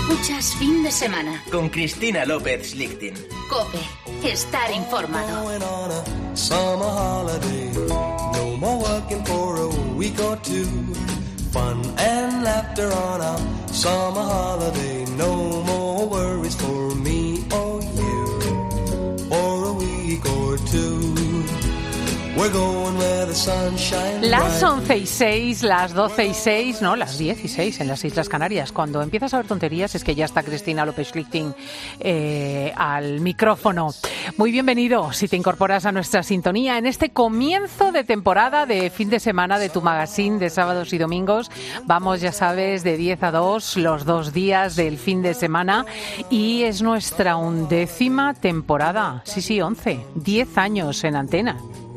Escuchas Fin de Semana con Cristina López Schlichting. COPE. Estar informado. Fun and laughter on a summer holiday. No more worries for me or you for a week or two. We're going where the sun shines bright. Las 11:06, las 12:06, no, las 10:06 en las Islas Canarias. Cuando empiezas a ver tonterías es que ya está Cristina López Schlichting al micrófono. Muy bienvenido si te incorporas a nuestra sintonía en este comienzo de temporada de fin de semana de tu magazine de sábados y domingos. Vamos, ya sabes, de 10 a 2, los 2 días del fin de semana, y es nuestra 11ª temporada. Sí, 11, 10 años en antena.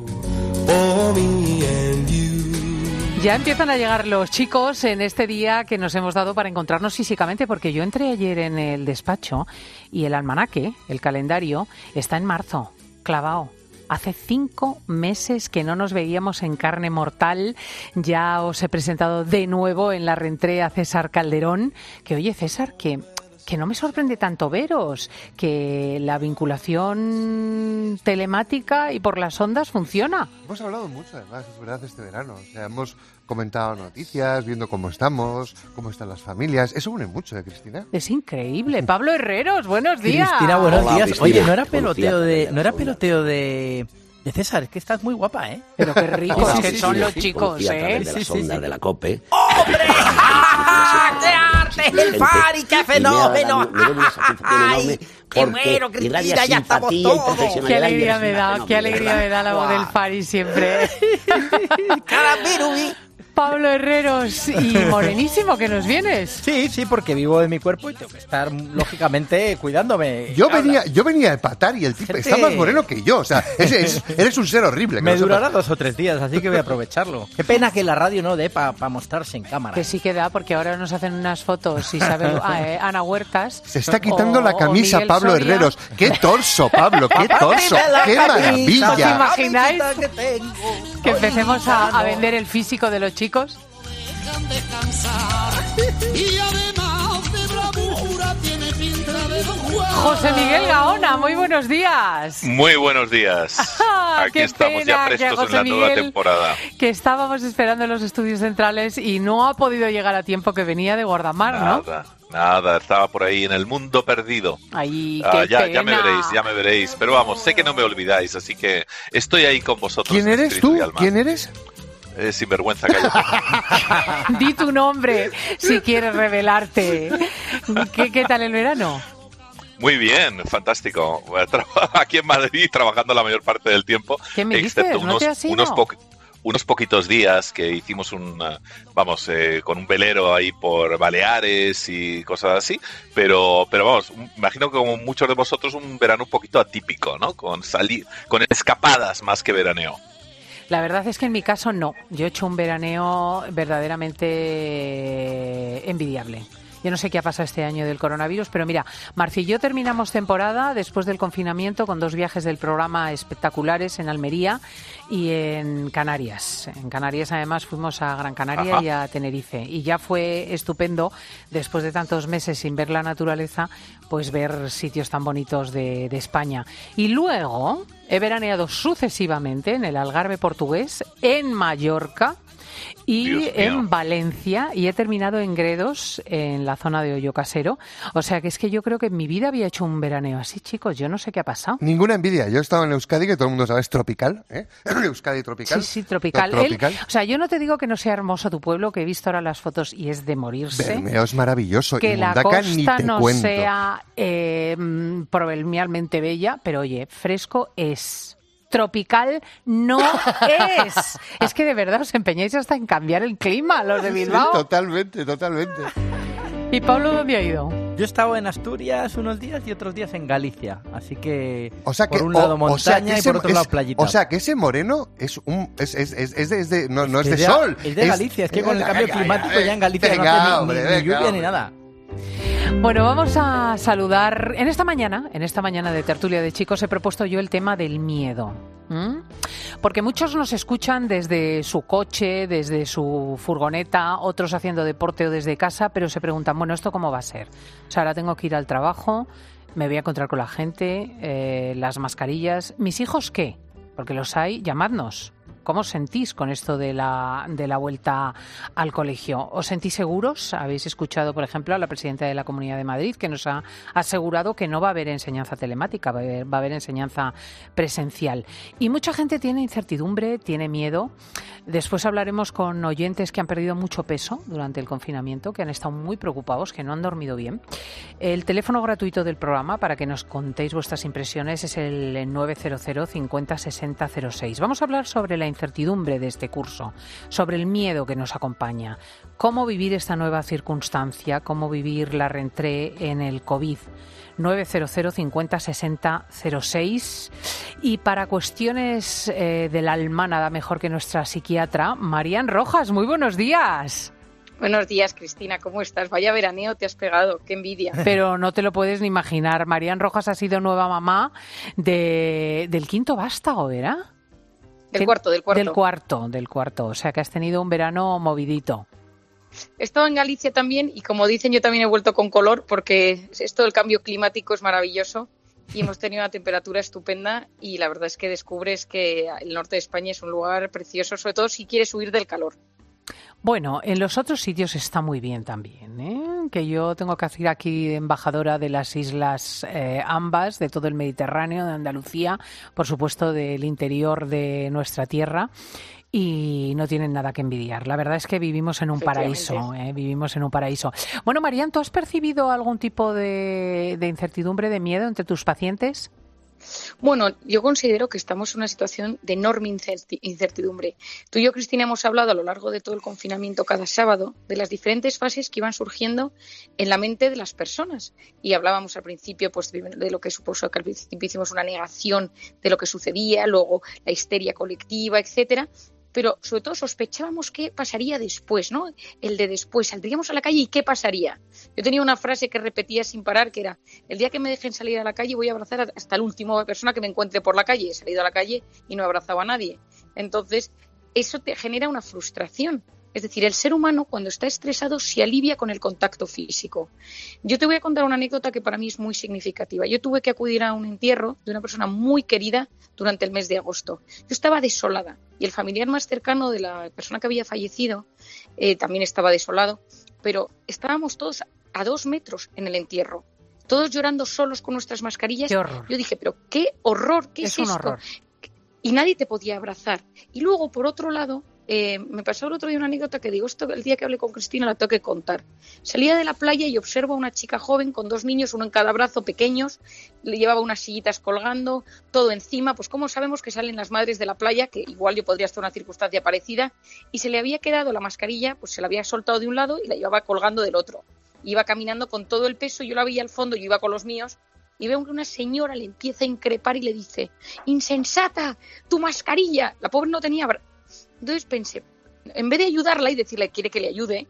Ya empiezan a llegar los chicos en este día que nos hemos dado para encontrarnos físicamente, porque yo entré ayer en el despacho y el almanaque, el calendario, está en marzo, clavado. Hace 5 meses que no nos veíamos en carne mortal. Ya os he presentado de nuevo en la reentré a César Calderón. Que oye, César, que no me sorprende tanto veros, que la vinculación telemática y por las ondas funciona. Hemos hablado mucho, además, es verdad, este verano. O sea, hemos comentado noticias, viendo cómo estamos, cómo están las familias. Eso une mucho, ¿eh, Cristina? Es increíble. Pablo Herreros, buenos días. Cristina, buenos días. Cristina. Oye, no era peloteo de César, es que estás muy guapa, ¿eh? Pero qué ricos que son los chicos, ¿eh? De las ondas de la COPE. ¡Hombre! ¡Qué arte! ¡El Fari! ¡Qué fenómeno! ¡Ay! ¡Qué bueno, Cristina! ¡Ya estamos todos! ¡Qué alegría me da la voz del Fari siempre! ¡Carabirubi! Pablo Herreros, y morenísimo que nos vienes. Sí, porque vivo de mi cuerpo y tengo que estar, lógicamente, cuidándome. Yo venía a empatar y el tipo está más moreno que yo. O sea, eres un ser horrible. Me durará 2 o 3 días, así que voy a aprovecharlo. Qué pena que la radio no dé para mostrarse en cámara. Que sí que da, porque ahora nos hacen unas fotos, Isabel, Ana Huertas. Se está quitando la camisa Pablo Soria. Herreros. ¡Qué torso, Pablo! ¡Qué torso! ¡Qué maravilla! ¿Os imagináis que empecemos a vender el físico de los chicos? José Miguel Gaona, muy buenos días. Muy buenos días. Aquí estamos ya prestos en la nueva temporada. Que estábamos esperando en los estudios centrales y no ha podido llegar a tiempo, que venía de Guardamar, ¿no? Nada, estaba por ahí en el mundo perdido. Ay, qué ya pena. ya me veréis. Pero vamos, sé que no me olvidáis, así que estoy ahí con vosotros. ¿Quién eres tú? ¿Quién eres? Sinvergüenza, cállate. Di tu nombre si quieres revelarte. ¿Qué tal el verano? Muy bien, fantástico. Aquí en Madrid trabajando la mayor parte del tiempo. ¿Qué me dices? Excepto ¿No te has ido? unos poquitos días que hicimos con un velero ahí por Baleares y cosas así, pero vamos, imagino que como muchos de vosotros un verano un poquito atípico, ¿no? Con escapadas más que veraneo. La verdad es que en mi caso no. Yo he hecho un veraneo verdaderamente envidiable. Yo no sé qué ha pasado este año del coronavirus, pero mira, Marci y yo terminamos temporada después del confinamiento con 2 viajes del programa espectaculares en Almería y en Canarias. En Canarias, además, fuimos a Gran Canaria y a Tenerife. Y ya fue estupendo, después de tantos meses sin ver la naturaleza, pues ver sitios tan bonitos de España. Y luego he veraneado sucesivamente en el Algarve portugués, en Mallorca y en Valencia, y he terminado en Gredos, en la zona de Hoyo Casero. O sea que es que yo creo que en mi vida había hecho un veraneo así, chicos. Yo no sé qué ha pasado. Ninguna envidia. Yo he estado en Euskadi, que todo el mundo sabe, es tropical, ¿eh? Euskadi tropical. Sí, tropical. O sea, yo no te digo que no sea hermoso tu pueblo, que he visto ahora las fotos y es de morirse. Bermeo es maravilloso. Que y la Mundaka costa ni te no cuento. sea proverbialmente bella, pero oye, fresco es. Tropical no es. Es que de verdad os empeñáis hasta en cambiar el clima, los de Bilbao. Sí, totalmente. ¿Y Pablo dónde ha ido? Yo he estado en Asturias unos días y otros días en Galicia. Así que, por un lado montaña y por otro lado playita. O sea, que ese moreno no es de de sol. Es de Galicia, es que con el cambio climático ya en Galicia no hace ni lluvia ni nada. Bueno, vamos a saludar. En esta mañana de tertulia de chicos he propuesto yo el tema del miedo. Porque muchos nos escuchan desde su coche, desde su furgoneta, otros haciendo deporte o desde casa, pero se preguntan, bueno, ¿esto cómo va a ser? O sea, ahora tengo que ir al trabajo, me voy a encontrar con la gente, las mascarillas. ¿Mis hijos qué? Porque los hay, llamadnos. ¿Cómo os sentís con esto de la vuelta al colegio? ¿Os sentís seguros? Habéis escuchado, por ejemplo, a la presidenta de la Comunidad de Madrid, que nos ha asegurado que no va a haber enseñanza telemática, va a haber enseñanza presencial. Y mucha gente tiene incertidumbre, tiene miedo. Después hablaremos con oyentes que han perdido mucho peso durante el confinamiento, que han estado muy preocupados, que no han dormido bien. El teléfono gratuito del programa para que nos contéis vuestras impresiones es el 900 50 60 06. Vamos a hablar sobre la incertidumbre de este curso, sobre el miedo que nos acompaña, cómo vivir esta nueva circunstancia, cómo vivir la rentrée en el COVID. 900 50 60 06. Y para cuestiones del alma, nada mejor que nuestra psiquiatra, Marian Rojas. Muy buenos días. Buenos días, Cristina, ¿cómo estás? Vaya veraneo te has pegado, qué envidia. Pero no te lo puedes ni imaginar. Marian Rojas ha sido nueva mamá del quinto vástago, ¿era? Del cuarto. Del cuarto. O sea que has tenido un verano movidito. He estado en Galicia también y, como dicen, yo también he vuelto con color porque esto del cambio climático es maravilloso y hemos tenido una temperatura estupenda y la verdad es que descubres que el norte de España es un lugar precioso, sobre todo si quieres huir del calor. Bueno, en los otros sitios está muy bien también, ¿eh? Que yo tengo que hacer aquí embajadora de las islas ambas, de todo el Mediterráneo, de Andalucía, por supuesto del interior de nuestra tierra. Y no tienen nada que envidiar. La verdad es que vivimos en un paraíso, vivimos en un paraíso. Bueno, Marian, ¿tú has percibido algún tipo de incertidumbre, de miedo entre tus pacientes? Bueno, yo considero que estamos en una situación de enorme incertidumbre. Tú y yo, Cristina, hemos hablado a lo largo de todo el confinamiento cada sábado de las diferentes fases que iban surgiendo en la mente de las personas. Y hablábamos al principio pues, de lo que supuso que al principio hicimos una negación de lo que sucedía, luego la histeria colectiva, etcétera. Pero sobre todo sospechábamos qué pasaría después, ¿no? El de después, saldríamos a la calle y ¿qué pasaría? Yo tenía una frase que repetía sin parar que era: el día que me dejen salir a la calle voy a abrazar hasta la última persona que me encuentre por la calle. He salido a la calle y no he abrazado a nadie. Entonces, eso te genera una frustración. Es decir, el ser humano cuando está estresado se alivia con el contacto físico. Yo te voy a contar una anécdota que para mí es muy significativa. Yo tuve que acudir a un entierro de una persona muy querida durante el mes de agosto. Yo estaba desolada y el familiar más cercano de la persona que había fallecido también estaba desolado, pero estábamos todos a 2 metros en el entierro, todos llorando solos con nuestras mascarillas. ¡Qué horror! Yo dije, pero qué horror, ¿qué es esto? Horror. Y nadie te podía abrazar. Y luego, por otro lado, me pasó el otro día una anécdota que digo, esto el día que hablé con Cristina la tengo que contar. Salía de la playa y observo a una chica joven con 2 niños, uno en cada brazo, pequeños, le llevaba unas sillitas colgando, todo encima, pues como sabemos que salen las madres de la playa, que igual yo podría estar en una circunstancia parecida, y se le había quedado la mascarilla, pues se la había soltado de un lado y la llevaba colgando del otro. Iba caminando con todo el peso, yo la veía al fondo, yo iba con los míos, y veo que una señora le empieza a increpar y le dice: insensata, tu mascarilla. La pobre no tenía... Entonces pensé, en vez de ayudarla y decirle quiere que le ayude,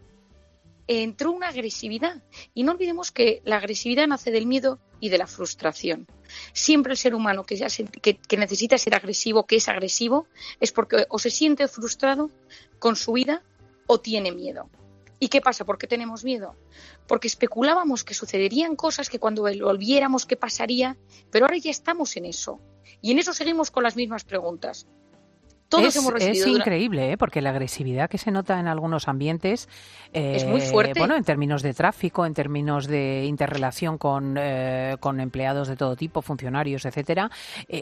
entró una agresividad. Y no olvidemos que la agresividad nace del miedo y de la frustración. Siempre el ser humano que necesita ser agresivo, que es agresivo, es porque o se siente frustrado con su vida o tiene miedo. ¿Y qué pasa? ¿Por qué tenemos miedo? Porque especulábamos que sucederían cosas, que cuando volviéramos qué pasaría, pero ahora ya estamos en eso. Y en eso seguimos con las mismas preguntas. Todos hemos recibido es increíble, porque la agresividad que se nota en algunos ambientes es muy fuerte. Bueno, en términos de tráfico, en términos de interrelación con empleados de todo tipo, funcionarios, etcétera,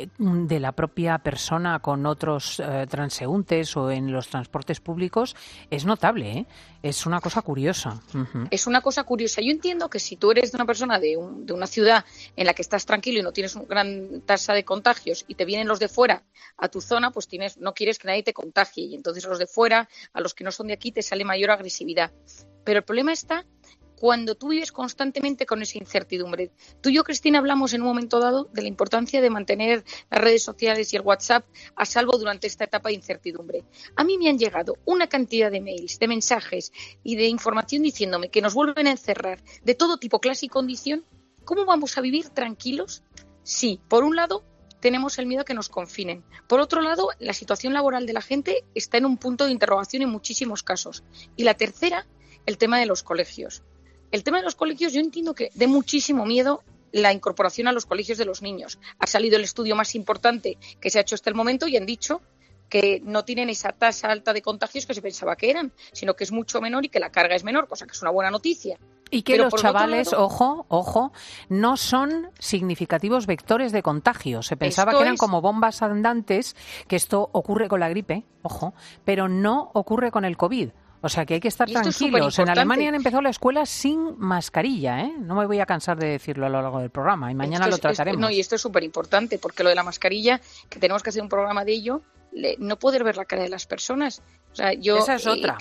de la propia persona con otros transeúntes o en los transportes públicos, es notable, ¿eh? Es una cosa curiosa. Uh-huh. Es una cosa curiosa. Yo entiendo que si tú eres una persona de una ciudad en la que estás tranquilo y no tienes una gran tasa de contagios y te vienen los de fuera a tu zona, pues no quieres que nadie te contagie y entonces a los de fuera, a los que no son de aquí, te sale mayor agresividad. Pero el problema está cuando tú vives constantemente con esa incertidumbre. Tú y yo, Cristina, hablamos en un momento dado de la importancia de mantener las redes sociales y el WhatsApp a salvo durante esta etapa de incertidumbre. A mí me han llegado una cantidad de mails, de mensajes y de información diciéndome que nos vuelven a encerrar de todo tipo, clase y condición. ¿Cómo vamos a vivir tranquilos? Sí, por un lado, tenemos el miedo a que nos confinen. Por otro lado, la situación laboral de la gente está en un punto de interrogación en muchísimos casos. Y la tercera, el tema de los colegios. El tema de los colegios, yo entiendo que dé muchísimo miedo la incorporación a los colegios de los niños. Ha salido el estudio más importante que se ha hecho hasta el momento y han dicho que no tienen esa tasa alta de contagios que se pensaba que eran, sino que es mucho menor y que la carga es menor, cosa que es una buena noticia. Y que los chavales, ojo, no son significativos vectores de contagio. Se pensaba que eran como bombas andantes, que esto ocurre con la gripe, ojo, pero no ocurre con el COVID. O sea que hay que estar tranquilos. En Alemania han empezado la escuela sin mascarilla, ¿eh? No me voy a cansar de decirlo a lo largo del programa y mañana lo trataremos. Y esto es súper importante, porque lo de la mascarilla, que tenemos que hacer un programa de ello, no poder ver la cara de las personas. O sea, esa es otra.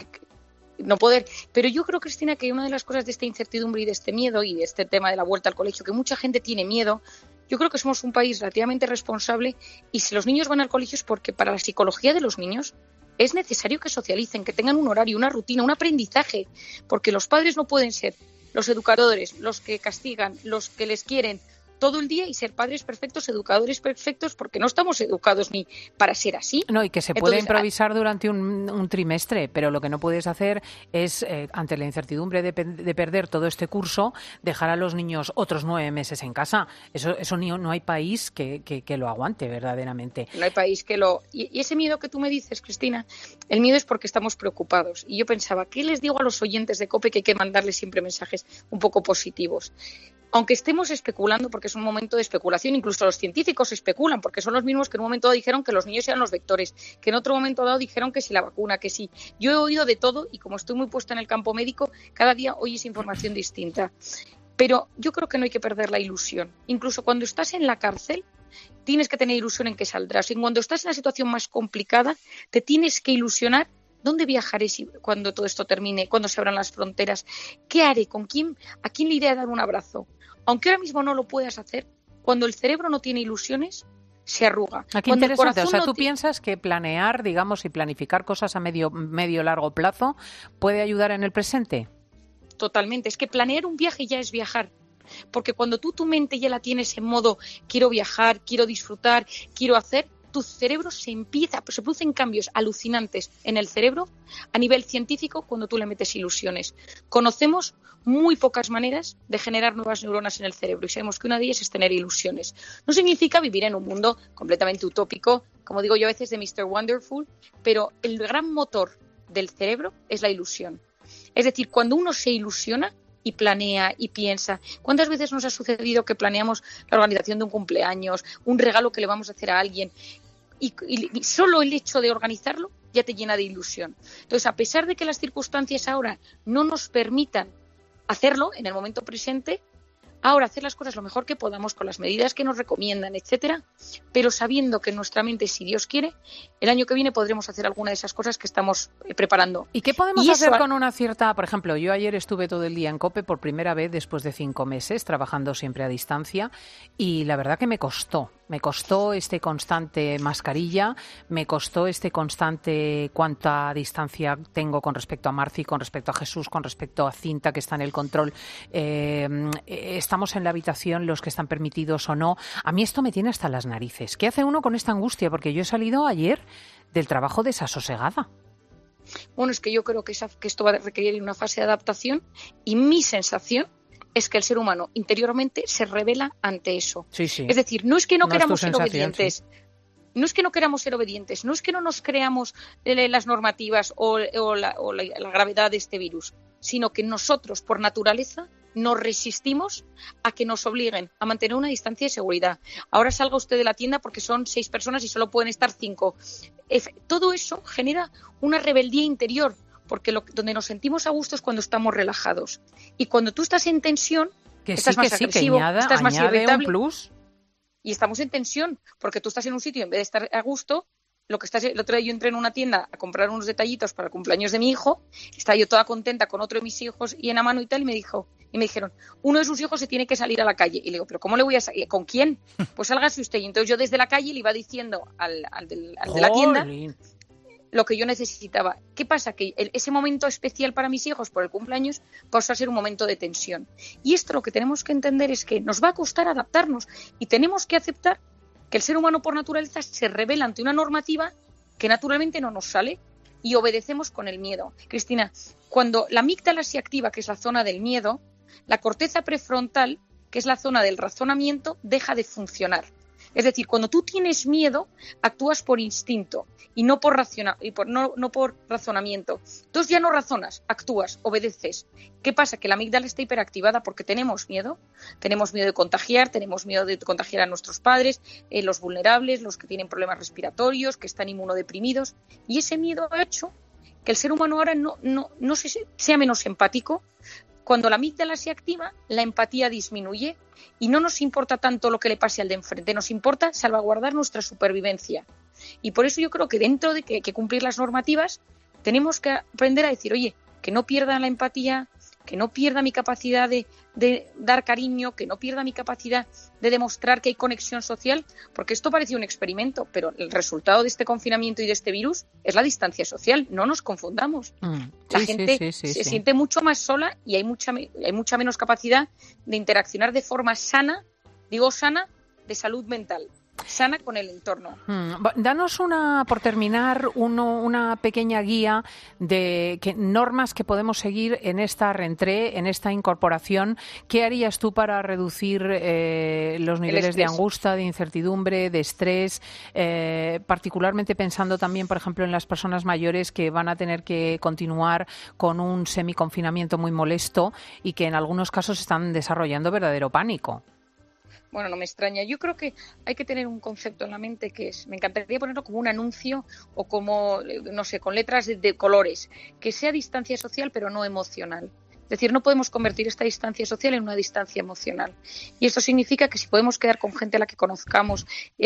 No poder. Pero yo creo, Cristina, que una de las cosas de esta incertidumbre y de este miedo y de este tema de la vuelta al colegio, que mucha gente tiene miedo, yo creo que somos un país relativamente responsable y si los niños van al colegio es porque para la psicología de los niños es necesario que socialicen, que tengan un horario, una rutina, un aprendizaje, porque los padres no pueden ser los educadores, los que castigan, los que les quieren todo el día y ser padres perfectos, educadores perfectos, porque no estamos educados ni para ser así. No, y que se puede improvisar durante un trimestre, pero lo que no puedes hacer es, ante la incertidumbre de perder todo este curso, dejar a los niños otros 9 meses en casa. Eso no hay país que lo aguante verdaderamente. No hay país que lo... Y ese miedo que tú me dices, Cristina, el miedo es porque estamos preocupados. Y yo pensaba, ¿qué les digo a los oyentes de COPE? Que hay que mandarles siempre mensajes un poco positivos. Aunque estemos especulando, porque es un momento de especulación, incluso los científicos especulan, porque son los mismos que en un momento dado dijeron que los niños eran los vectores, que en otro momento dado dijeron que si la vacuna, que sí. Yo he oído de todo y como estoy muy puesta en el campo médico, cada día oyes información distinta. Pero yo creo que no hay que perder la ilusión. Incluso cuando estás en la cárcel, tienes que tener ilusión en que saldrás. Y cuando estás en la situación más complicada, te tienes que ilusionar. ¿Dónde viajaré cuando todo esto termine? ¿Cuándo se abran las fronteras? ¿Qué haré? ¿Con quién? ¿A quién le iré a dar un abrazo? Aunque ahora mismo no lo puedas hacer, cuando el cerebro no tiene ilusiones, se arruga. Qué interesante. O sea, ¿tú piensas que planear, digamos, y planificar cosas a medio largo plazo puede ayudar en el presente? Totalmente. Es que planear un viaje ya es viajar. Porque cuando tu mente ya la tienes en modo quiero viajar, quiero disfrutar, quiero hacer, tu cerebro se producen cambios alucinantes en el cerebro a nivel científico cuando tú le metes ilusiones. Conocemos muy pocas maneras de generar nuevas neuronas en el cerebro y sabemos que una de ellas es tener ilusiones. No significa vivir en un mundo completamente utópico, como digo yo a veces de Mr. Wonderful, pero el gran motor del cerebro es la ilusión. Es decir, cuando uno se ilusiona y planea y piensa. ¿Cuántas veces nos ha sucedido que planeamos la organización de un cumpleaños, un regalo que le vamos a hacer a alguien y solo el hecho de organizarlo ya te llena de ilusión? Entonces, a pesar de que las circunstancias ahora no nos permitan hacerlo en el momento presente, ahora hacer las cosas lo mejor que podamos con las medidas que nos recomiendan, etcétera, pero sabiendo que en nuestra mente, si Dios quiere, el año que viene podremos hacer alguna de esas cosas que estamos preparando. ¿Y qué podemos hacer con una cierta, por ejemplo, yo ayer estuve todo el día en COPE por primera vez después de 5 meses, trabajando siempre a distancia, y la verdad que me costó este constante mascarilla, me costó este constante cuánta distancia tengo con respecto a Marci, con respecto a Jesús, con respecto a Cinta, que está en el control. Estamos en la habitación los que están permitidos o no. A mí esto me tiene hasta las narices. ¿Qué hace uno con esta angustia? Porque yo he salido ayer del trabajo desasosegada. Bueno, es que yo creo que esto va a requerir una fase de adaptación y mi sensación es que el ser humano interiormente se revela ante eso. Sí. Es decir, no es que no queramos ser obedientes, no es que no queramos ser obedientes, no es que no nos creamos las normativas o la gravedad de este virus, sino que nosotros, por naturaleza, nos resistimos a que nos obliguen a mantener una distancia de seguridad. Ahora salga usted de la tienda porque son 6 personas y solo pueden estar 5. Todo eso genera una rebeldía interior, porque donde nos sentimos a gusto es cuando estamos relajados. Y cuando tú estás en tensión, estás más agresivo, estás más irritable. Un plus. Y estamos en tensión, porque tú estás en un sitio y en vez de estar a gusto, el otro día yo entré en una tienda a comprar unos detallitos para el cumpleaños de mi hijo, estaba yo toda contenta con otro de mis hijos y en la mano y tal, y me dijeron, uno de sus hijos se tiene que salir a la calle. Y le digo, ¿pero cómo le voy a salir? ¿Con quién? Pues sálgase usted. Y entonces yo desde la calle le iba diciendo al de la tienda lo que yo necesitaba. ¿Qué pasa? Que ese momento especial para mis hijos por el cumpleaños pasó a ser un momento de tensión. Y esto lo que tenemos que entender es que nos va a costar adaptarnos y tenemos que aceptar que el ser humano por naturaleza se rebela ante una normativa que naturalmente no nos sale y obedecemos con el miedo. Cristina, cuando la amígdala se activa, que es la zona del miedo, la corteza prefrontal, que es la zona del razonamiento, deja de funcionar. Es decir, cuando tú tienes miedo, actúas por instinto y no por razonamiento. Entonces ya no razonas, actúas, obedeces. ¿Qué pasa? Que la amígdala está hiperactivada porque tenemos miedo. Tenemos miedo de contagiar, tenemos miedo de contagiar a nuestros padres, los vulnerables, los que tienen problemas respiratorios, que están inmunodeprimidos. Y ese miedo ha hecho que el ser humano ahora no sea menos empático. Cuando la amígdala se activa, la empatía disminuye y no nos importa tanto lo que le pase al de enfrente, nos importa salvaguardar nuestra supervivencia. Y por eso yo creo que dentro de que hay que cumplir las normativas, tenemos que aprender a decir, oye, que no pierda la empatía, que no pierda mi capacidad de dar cariño, que no pierda mi capacidad de demostrar que hay conexión social, porque esto parecía un experimento, pero el resultado de este confinamiento y de este virus es la distancia social, no nos confundamos. La gente se siente mucho más sola y hay mucha menos capacidad de interaccionar de forma sana, digo sana, de salud mental. Sana con el entorno. Danos por terminar, una pequeña guía de normas que podemos seguir en esta reentrée, en esta incorporación. ¿Qué harías tú para reducir los niveles de angustia, de incertidumbre, de estrés, particularmente pensando también, por ejemplo, en las personas mayores que van a tener que continuar con un semiconfinamiento muy molesto y que en algunos casos están desarrollando verdadero pánico? Bueno, no me extraña. Yo creo que hay que tener un concepto en la mente que me encantaría ponerlo como un anuncio o como, no sé, con letras de colores, que sea distancia social pero no emocional. Es decir, no podemos convertir esta distancia social en una distancia emocional. Y esto significa que si podemos quedar con gente a la que conozcamos,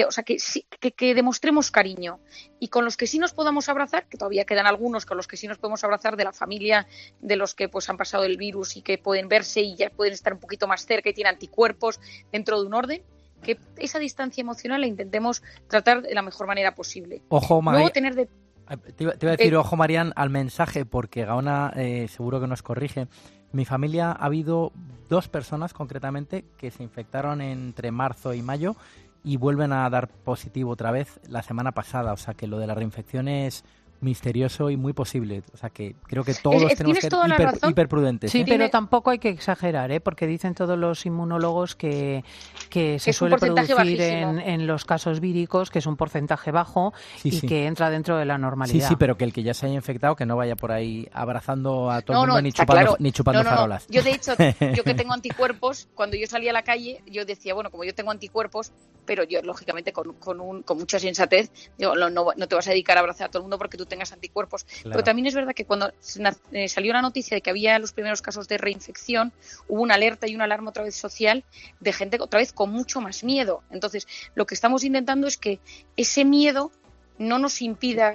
que demostremos cariño. Y con los que sí nos podamos abrazar, que todavía quedan algunos con los que sí nos podemos abrazar de la familia, de los que pues han pasado el virus y que pueden verse y ya pueden estar un poquito más cerca y tienen anticuerpos dentro de un orden, que esa distancia emocional la intentemos tratar de la mejor manera posible. Ojo, Luego tener Te iba a decir, ojo, Marian, al mensaje, porque Gaona seguro que nos corrige. Mi familia ha habido 2 personas, concretamente, que se infectaron entre marzo y mayo y vuelven a dar positivo otra vez la semana pasada. O sea, que lo de la reinfección es misterioso y muy posible. O sea, que creo que todos tenemos que ser hiper prudentes. Sí, pero tampoco hay que exagerar, porque dicen todos los inmunólogos que se suele producir en los casos víricos, que es un porcentaje bajo que entra dentro de la normalidad. Sí, pero que el que ya se haya infectado, que no vaya por ahí abrazando a todo el mundo ni chupando farolas. Yo, de hecho, yo que tengo anticuerpos, cuando yo salía a la calle, yo decía, bueno, como yo tengo anticuerpos, pero yo, lógicamente, con mucha sensatez, digo, no te vas a dedicar a abrazar a todo el mundo porque tú tengas anticuerpos. Claro. Pero también es verdad que cuando salió la noticia de que había los primeros casos de reinfección, hubo una alerta y una alarma otra vez social de gente otra vez con mucho más miedo. Entonces, lo que estamos intentando es que ese miedo no nos impida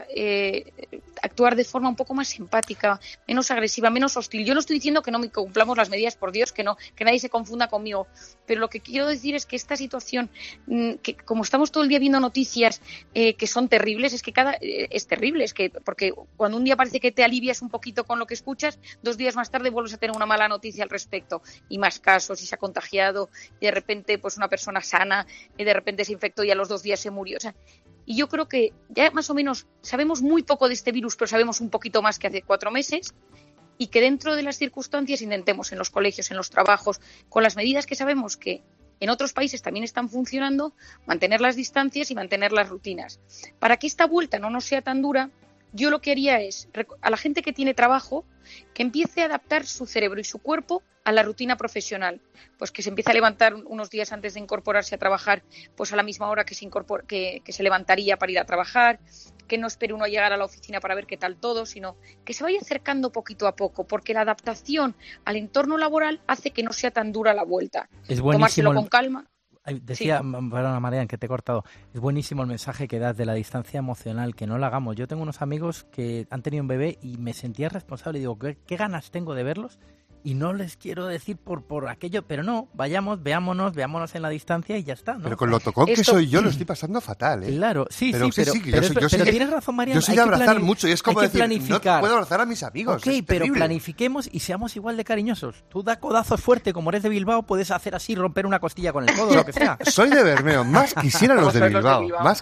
actuar de forma un poco más empática, menos agresiva, menos hostil. Yo no estoy diciendo que no cumplamos las medidas, por Dios, que nadie se confunda conmigo, pero lo que quiero decir es que esta situación, que como estamos todo el día viendo noticias que son terribles, es que es terrible, porque cuando un día parece que te alivias un poquito con lo que escuchas, 2 días más tarde vuelves a tener una mala noticia al respecto, y más casos, y se ha contagiado, y de repente pues una persona sana, y de repente se infectó y a los 2 días se murió. O sea, y yo creo que ya más o menos sabemos muy poco de este virus, pero sabemos un poquito más que hace 4 meses, y que dentro de las circunstancias intentemos en los colegios, en los trabajos, con las medidas que sabemos que en otros países también están funcionando, mantener las distancias y mantener las rutinas. Para que esta vuelta no nos sea tan dura, yo lo que haría es, a la gente que tiene trabajo, que empiece a adaptar su cerebro y su cuerpo a la rutina profesional, pues que se empiece a levantar unos días antes de incorporarse a trabajar, pues a la misma hora que se levantaría para ir a trabajar, que no espere uno a llegar a la oficina para ver qué tal todo, sino que se vaya acercando poquito a poco, porque la adaptación al entorno laboral hace que no sea tan dura la vuelta. Es buenísimo. Tomárselo con calma. Decía, perdona Marian, que te he cortado, es buenísimo el mensaje que das de la distancia emocional, que no la hagamos. Yo tengo unos amigos que han tenido un bebé y me sentía responsable y digo, ¿qué ganas tengo de verlos? y no les quiero decir por aquello, pero no, veámonos en la distancia y ya está, ¿no? Pero con lo tocón que soy yo lo estoy pasando fatal, ¿eh? Claro, pero tienes razón, Marian. Yo soy de abrazar mucho y es como decir, planificar. No puedo abrazar a mis amigos. Ok, pero planifiquemos y seamos igual de cariñosos. Tú da codazos fuerte, como eres de Bilbao, puedes hacer así, romper una costilla con el codo, lo que sea. Soy de Bermeo, más quisiera los de Bilbao.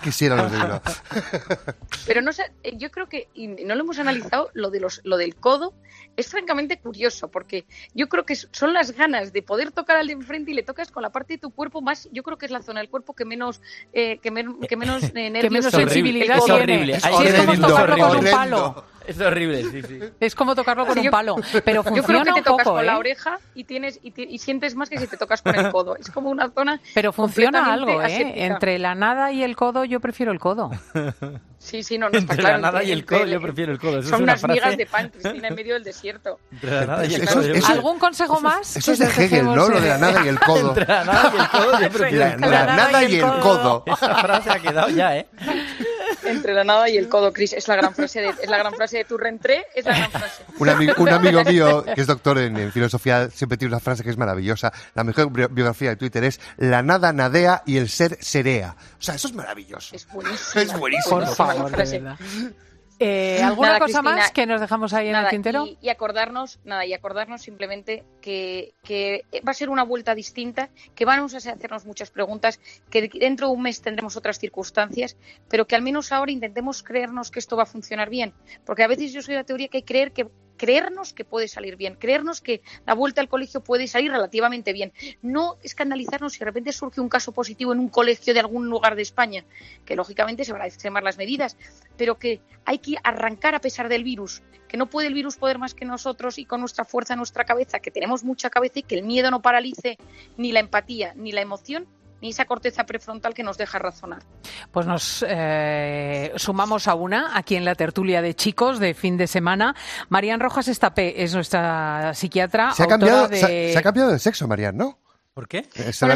Pero no sé, yo creo que, y no lo hemos analizado, lo del codo es francamente curioso, porque yo creo que son las ganas de poder tocar al de enfrente y le tocas con la parte de tu cuerpo más, yo creo que es la zona del cuerpo que menos nervios, que menos sensibilidad tiene. Es horrible. Es como tocarlo con un palo. Es horrible, sí. Es como tocarlo con un palo, pero funciona. Yo creo que te tocas poco, con la oreja y sientes más que si te tocas con el codo. Es como una zona. Pero funciona algo, Entre la nada y el codo, yo prefiero el codo. Sí, no está entre claro. La nada y el codo, yo prefiero el codo. Eso son es una unas frase... migas de pan, Cristina, en medio del desierto. Entre la nada y el codo. ¿Algún consejo más? Eso es de Hegel, ¿no? Lo de la nada y el codo. Entre la nada y el codo, yo prefiero el codo. La nada y el codo. Esa frase ha quedado ya, Entre la nada y el codo, Cris, es la gran frase de tu rentré, es la gran frase. Un amigo mío que es doctor en filosofía siempre tiene una frase que es maravillosa. La mejor biografía de Twitter es: la nada nadea y el ser serea. O sea, eso es maravilloso. Es buenísimo. Es buenísimo. Por favor, de verdad. ¿Alguna cosa Cristina, más que nos dejamos ahí en el tintero? Y acordarnos simplemente que va a ser una vuelta distinta, que vamos a hacernos muchas preguntas, que dentro de un mes tendremos otras circunstancias, pero que al menos ahora intentemos creernos que esto va a funcionar bien, porque a veces yo soy de la teoría que hay que creernos que puede salir bien, creernos que la vuelta al colegio puede salir relativamente bien, no escandalizarnos si de repente surge un caso positivo en un colegio de algún lugar de España, que lógicamente se van a extremar las medidas, pero que hay que arrancar a pesar del virus, que no puede el virus poder más que nosotros y con nuestra fuerza, nuestra cabeza, que tenemos mucha cabeza y que el miedo no paralice ni la empatía, ni la emoción, ni esa corteza prefrontal que nos deja razonar. Pues nos sumamos a una aquí en la tertulia de chicos de fin de semana. Marian Rojas Estapé es nuestra psiquiatra. Se ha cambiado de sexo, Marian, ¿no? ¿Por qué? ¿Está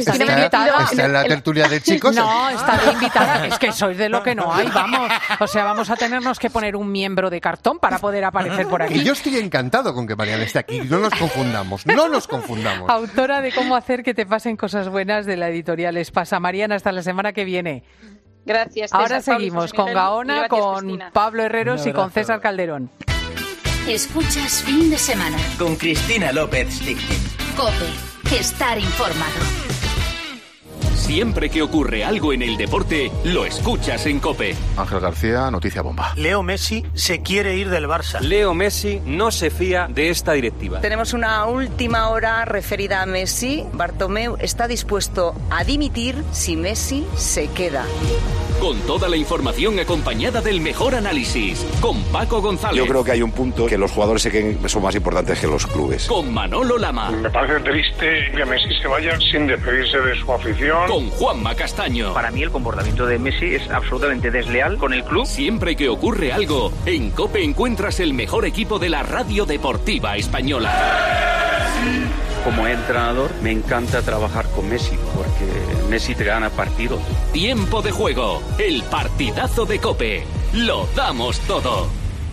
en la tertulia de chicos? No, está de invitada. Es que sois de lo que no hay, vamos. O sea, vamos a tenernos que poner un miembro de cartón para poder aparecer por aquí. Y yo estoy encantado con que Marian esté aquí. No nos confundamos. Autora de Cómo hacer que te pasen cosas buenas de la editorial Espasa. Marian, hasta la semana que viene. Gracias. Ahora seguimos con Gaona, con Cristina. Pablo Herreros y con César Calderón. Escuchas Fin de Semana con Cristina López Lichtin. COPE. Estar informado. Siempre que ocurre algo en el deporte, lo escuchas en COPE. Ángel García, noticia bomba. Leo Messi se quiere ir del Barça. Leo Messi no se fía de esta directiva. Tenemos una última hora referida a Messi. Bartomeu está dispuesto a dimitir si Messi se queda. Con toda la información acompañada del mejor análisis. Con Paco González. Yo creo que hay un punto que los jugadores son más importantes que los clubes. Con Manolo Lama. Me parece triste que Messi se vaya sin despedirse de su afición. Con Juanma Castaño. Para mí el comportamiento de Messi es absolutamente desleal con el club. Siempre que ocurre algo, en COPE encuentras el mejor equipo de la radio deportiva española. Como entrenador me encanta trabajar con Messi porque Messi te gana partidos. Tiempo de juego, el partidazo de COPE. Lo damos todo.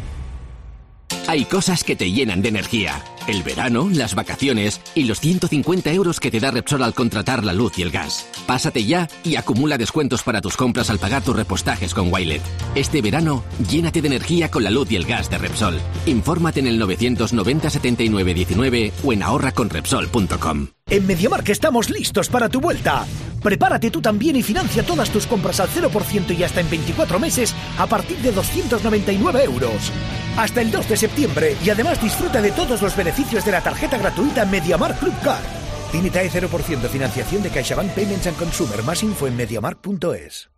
Hay cosas que te llenan de energía. El verano, las vacaciones y los 150 € que te da Repsol al contratar la luz y el gas. Pásate ya y acumula descuentos para tus compras al pagar tus repostajes con Wilet. Este verano, llénate de energía con la luz y el gas de Repsol. Infórmate en el 990 79 19 o en ahorraconrepsol.com. En MediaMarkt estamos listos para tu vuelta. Prepárate tú también y financia todas tus compras al 0% y hasta en 24 meses a partir de 299 €. Hasta el 2 de septiembre y además disfruta de todos los beneficios de la tarjeta gratuita MediaMarkt Club Card. Tiene TAE 0% financiación de CaixaBank Payments and Consumer. Más info en MediaMarkt.es.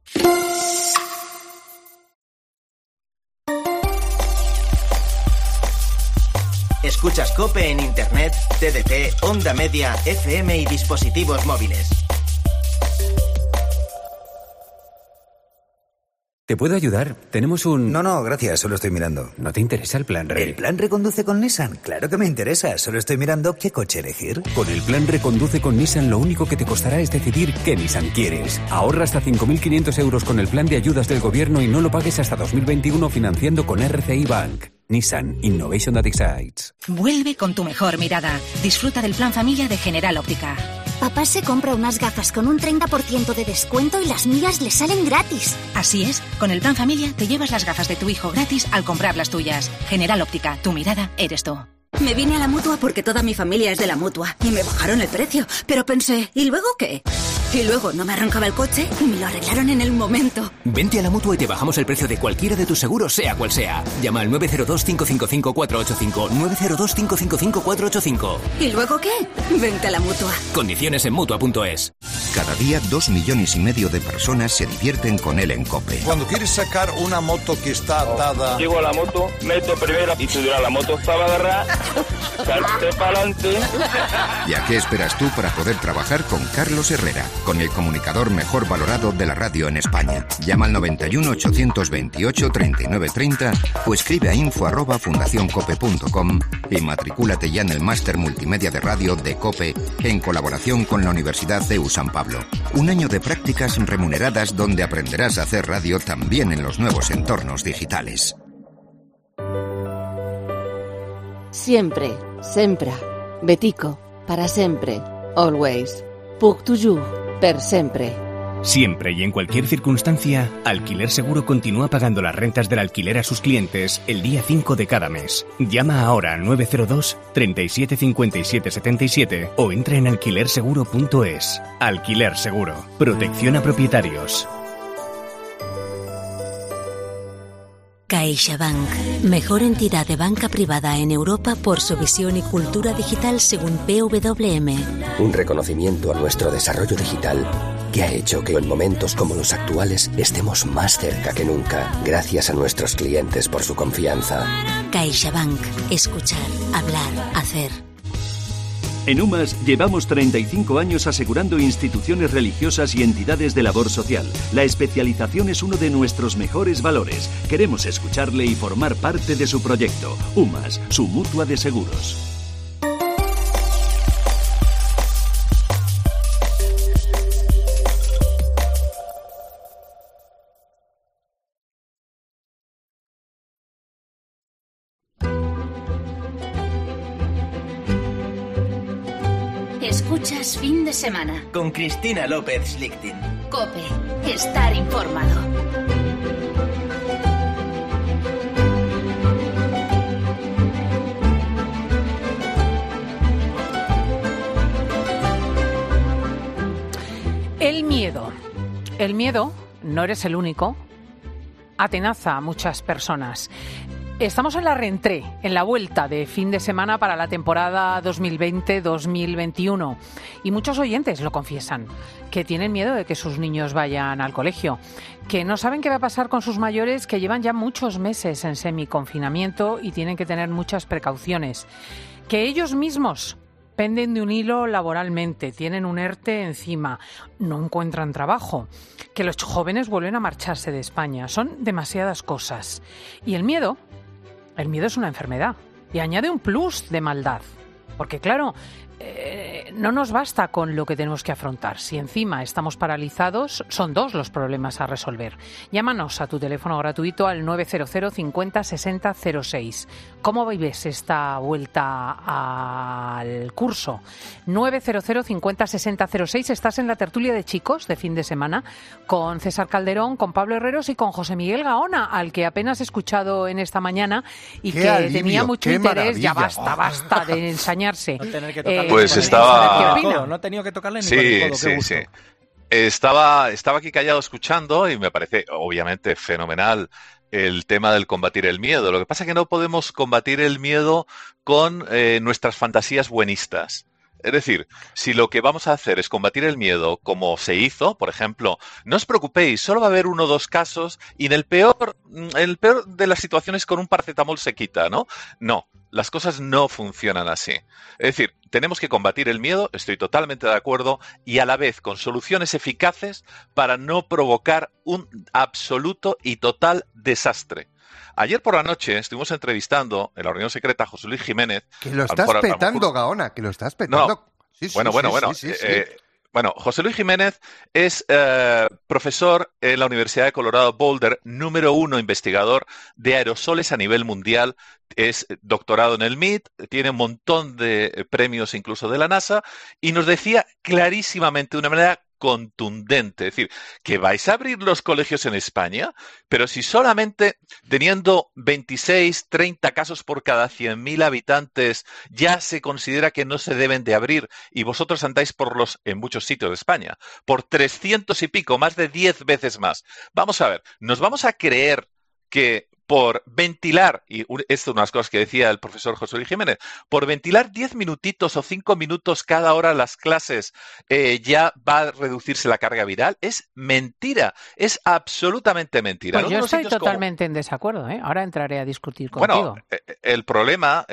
Escuchas COPE en Internet, TDT, Onda Media, FM y dispositivos móviles. ¿Te puedo ayudar? Tenemos un... No, gracias, solo estoy mirando. ¿No te interesa el plan RE? ¿El plan Reconduce con Nissan? Claro que me interesa, solo estoy mirando qué coche elegir. Con el plan Reconduce con Nissan lo único que te costará es decidir qué Nissan quieres. Ahorra hasta 5.500 € con el plan de ayudas del gobierno y no lo pagues hasta 2021 financiando con RCI Bank. Nissan Innovation that excites. Vuelve con tu mejor mirada. Disfruta del plan familia de General Óptica. Papá se compra unas gafas con un 30% de descuento y las mías le salen gratis. Así es, con el plan familia te llevas las gafas de tu hijo gratis al comprar las tuyas. General Óptica, tu mirada eres tú. Me vine a la Mutua porque toda mi familia es de la Mutua y me bajaron el precio. Pero pensé, ¿y luego qué? Y luego no me arrancaba el coche y me lo arreglaron en el momento. Vente a la Mutua y te bajamos el precio de cualquiera de tus seguros, sea cual sea. Llama al 902-555-485. 902-555-485. ¿Y luego qué? Vente a la Mutua. Condiciones en Mutua.es. Cada día 2,5 millones de personas se divierten con él en COPE. Cuando quieres sacar una moto que está atada... Llego a la moto, meto primera y subirá la moto estaba agarrada, salte para adelante. ¿Y a qué esperas tú para poder trabajar con Carlos Herrera, con el comunicador mejor valorado de la radio en España? Llama al 91 828 3930 o escribe a info@fundacioncope.com y matricúlate ya en el máster multimedia de radio de COPE en colaboración con la Universidad CEU San Pablo. Un año de prácticas remuneradas donde aprenderás a hacer radio también en los nuevos entornos digitales. Siempre, sempre, Betico, para sempre, always, puc toujours, per sempre. Siempre y en cualquier circunstancia, Alquiler Seguro continúa pagando las rentas del alquiler a sus clientes el día 5 de cada mes. Llama ahora al 902 37 57 77 o entra en alquilerseguro.es. Alquiler Seguro. Protección a propietarios. CaixaBank, mejor entidad de banca privada en Europa por su visión y cultura digital según PWM. Un reconocimiento a nuestro desarrollo digital que ha hecho que en momentos como los actuales estemos más cerca que nunca, gracias a nuestros clientes por su confianza. CaixaBank, escuchar, hablar, hacer. En UMAS llevamos 35 años asegurando instituciones religiosas y entidades de labor social. La especialización es uno de nuestros mejores valores. Queremos escucharle y formar parte de su proyecto. UMAS, su mutua de seguros. Escuchas Fin de Semana. Con Cristina López Schlichting. COPE. Estar informado. El miedo. El miedo, no eres el único, atenaza a muchas personas. Estamos en la reentrée, en la vuelta de fin de semana para la temporada 2020-2021 y muchos oyentes lo confiesan, que tienen miedo de que sus niños vayan al colegio, que no saben qué va a pasar con sus mayores que llevan ya muchos meses en semiconfinamiento y tienen que tener muchas precauciones, que ellos mismos penden de un hilo laboralmente, tienen un ERTE encima, no encuentran trabajo, que los jóvenes vuelven a marcharse de España. Son demasiadas cosas. Y el miedo es una enfermedad y añade un plus de maldad. Porque claro, no nos basta con lo que tenemos que afrontar. Si encima estamos paralizados, son dos los problemas a resolver. Llámanos a tu teléfono gratuito al 900 50 60 06. ¿Cómo vives esta vuelta al curso? 900 50 60 06. Estás en la tertulia de chicos de fin de semana con César Calderón, con Pablo Herreros y con José Miguel Gaona, al que apenas he escuchado en esta mañana y que tenía mucho interés. Ya basta de ensañarse. Pues estaba... No he tenido que tocarle ni sí, con el codo, sí, sí. Estaba aquí callado escuchando y me parece obviamente fenomenal el tema del combatir el miedo. Lo que pasa es que no podemos combatir el miedo con nuestras fantasías buenistas. Es decir, si lo que vamos a hacer es combatir el miedo como se hizo, por ejemplo, no os preocupéis, solo va a haber 1 o 2 casos y en el peor de las situaciones con un paracetamol se quita, ¿no? No, las cosas no funcionan así. Es decir, tenemos que combatir el miedo, estoy totalmente de acuerdo, y a la vez con soluciones eficaces para no provocar un absoluto y total desastre. Ayer por la noche estuvimos entrevistando en la reunión secreta a José Luis Jiménez. Que lo estás petando, Gaona, que lo estás petando. No. Sí, bueno. Sí. Bueno, José Luis Jiménez es profesor en la Universidad de Colorado Boulder, número 1 investigador de aerosoles a nivel mundial. Es doctorado en el MIT, tiene un montón de premios incluso de la NASA, y nos decía clarísimamente, de una manera contundente, es decir, que vais a abrir los colegios en España, pero si solamente teniendo 26, 30 casos por cada 100.000 habitantes ya se considera que no se deben de abrir, y vosotros andáis en muchos sitios de España, por 300 y pico, más de 10 veces más. Vamos a ver, ¿nos vamos a creer que por ventilar, y esto es una de las cosas que decía el profesor José Luis Jiménez, por ventilar 10 minutitos o 5 minutos cada hora las clases ya va a reducirse la carga viral? Es mentira, es absolutamente mentira. Pues yo estoy totalmente en desacuerdo, ¿eh? Ahora entraré a discutir contigo. Bueno, el problema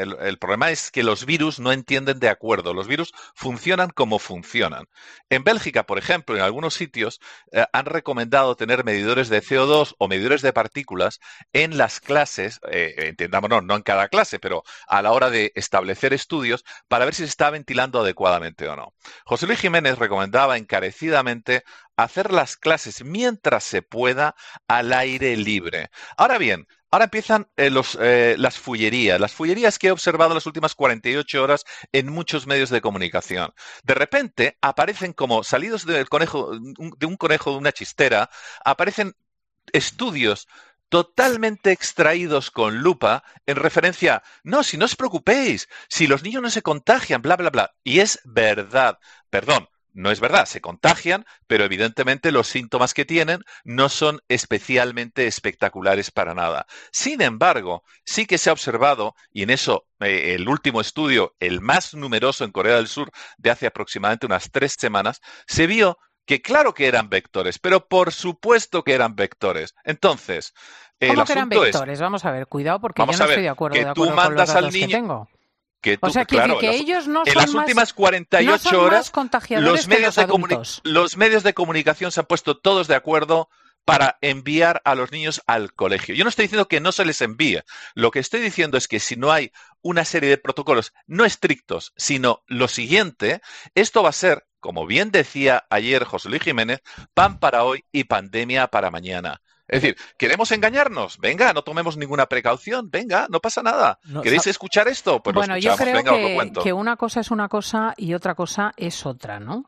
es que los virus no entienden de acuerdo, los virus funcionan como funcionan. En Bélgica, por ejemplo, en algunos sitios han recomendado tener medidores de CO2 o medidores de partículas en las clases, entendámonos, no en cada clase, pero a la hora de establecer estudios para ver si se está ventilando adecuadamente o no. José Luis Jiménez recomendaba encarecidamente hacer las clases mientras se pueda al aire libre. Ahora bien, ahora empiezan las fullerías. Las fullerías que he observado en las últimas 48 horas en muchos medios de comunicación. De repente aparecen como salidos de un conejo de una chistera, aparecen estudios totalmente extraídos con lupa en referencia, no, si no os preocupéis, si los niños no se contagian, bla, bla, bla. Y es verdad, perdón, no es verdad, se contagian, pero evidentemente los síntomas que tienen no son especialmente espectaculares para nada. Sin embargo, sí que se ha observado, y en eso el último estudio, el más numeroso en Corea del Sur de hace aproximadamente unas 3 semanas, se vio que claro que eran vectores, pero por supuesto que eran vectores. Entonces, ¿cómo que eran vectores? Vamos a ver, cuidado, porque yo no estoy de acuerdo, con los datos que tengo. O sea, claro, ellos no en son las últimas 48 no horas, los medios de comunicación se han puesto todos de acuerdo para enviar a los niños al colegio. Yo no estoy diciendo que no se les envíe. Lo que estoy diciendo es que si no hay una serie de protocolos no estrictos, sino lo siguiente, esto va a ser, como bien decía ayer José Luis Jiménez, pan para hoy y pandemia para mañana. Es decir, ¿queremos engañarnos? Venga, no tomemos ninguna precaución. Venga, no pasa nada. ¿Queréis escuchar esto? Pues bueno, lo yo escuchamos. creo Venga, os lo cuento. que una cosa es una cosa y otra cosa es otra, ¿no?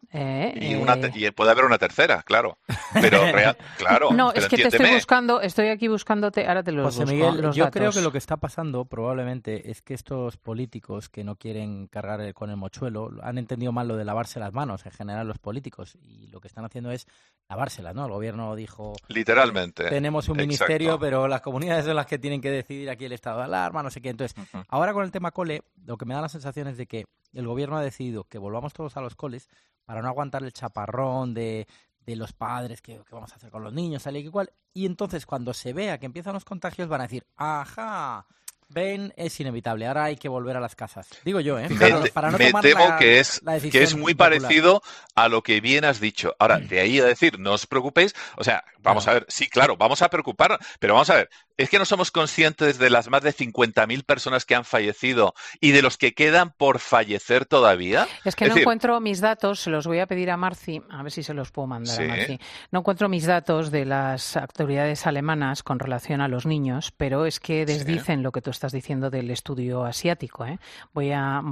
Y puede haber una tercera, claro. Pero claro. No, pero es que estoy aquí buscándote, ahora te los José busco, Miguel, los yo datos. creo que lo que está pasando probablemente es que estos políticos que no quieren cargar con el mochuelo han entendido mal lo de lavarse las manos, en general los políticos, y lo que están haciendo es lavárselas, ¿no? El gobierno dijo... Literalmente. Tenemos un ministerio, pero las comunidades son las que tienen que decidir aquí el estado de alarma, no sé qué. Entonces, ahora con el tema cole, lo que me da la sensación es de que el gobierno ha decidido que volvamos todos a los coles para no aguantar el chaparrón de los padres, ¿qué vamos a hacer con los niños? Tal y cual. Y entonces, cuando se vea que empiezan los contagios, van a decir, ajá, ven, es inevitable, ahora hay que volver a las casas. Digo yo, ¿eh? Para no tomar que es muy popular. parecido a lo que bien has dicho. Ahora, de ahí a decir, no os preocupéis, o sea, vamos a ver, sí, claro, vamos a preocuparnos, pero vamos a ver, es que no somos conscientes de las más de 50.000 personas que han fallecido y de los que quedan por fallecer todavía. Es que no encuentro mis datos, se los voy a pedir a Marci, a ver si se los puedo mandar a Marci. No encuentro mis datos de las autoridades alemanas con relación a los niños, pero es que desdicen lo que tú estás diciendo del estudio asiático, ¿eh? Voy a